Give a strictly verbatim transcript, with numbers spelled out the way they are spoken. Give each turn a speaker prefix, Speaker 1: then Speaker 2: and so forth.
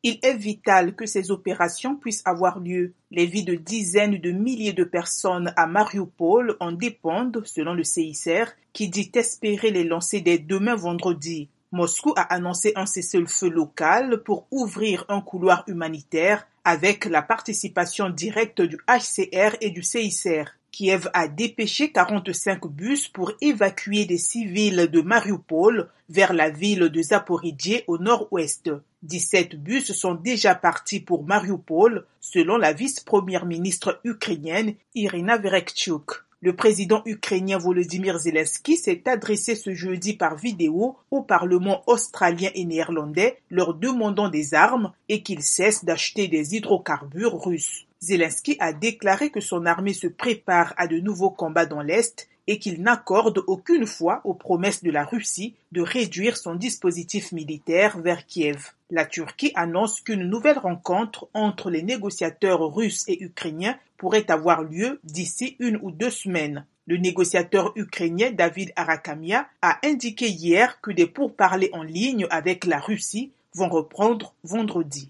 Speaker 1: Il est vital que ces opérations puissent avoir lieu. Les vies de dizaines de milliers de personnes à Mariupol en dépendent, selon le C I C R, qui dit espérer les lancer dès demain vendredi. Moscou a annoncé un cessez-le-feu local pour ouvrir un couloir humanitaire avec la participation directe du H C R et du C I C R. Kiev a dépêché quarante-cinq bus pour évacuer des civils de Mariupol vers la ville de Zaporijie au nord-ouest. dix-sept bus sont déjà partis pour Mariupol, selon la vice-première ministre ukrainienne Irina Vereshchuk. Le président ukrainien Volodymyr Zelensky s'est adressé ce jeudi par vidéo au Parlement australien et néerlandais leur demandant des armes et qu'ils cessent d'acheter des hydrocarbures russes. Zelensky a déclaré que son armée se prépare à de nouveaux combats dans l'Est et qu'il n'accorde aucune foi aux promesses de la Russie de réduire son dispositif militaire vers Kiev. La Turquie annonce qu'une nouvelle rencontre entre les négociateurs russes et ukrainiens pourrait avoir lieu d'ici une ou deux semaines. Le négociateur ukrainien David Arakamia a indiqué hier que des pourparlers en ligne avec la Russie vont reprendre vendredi.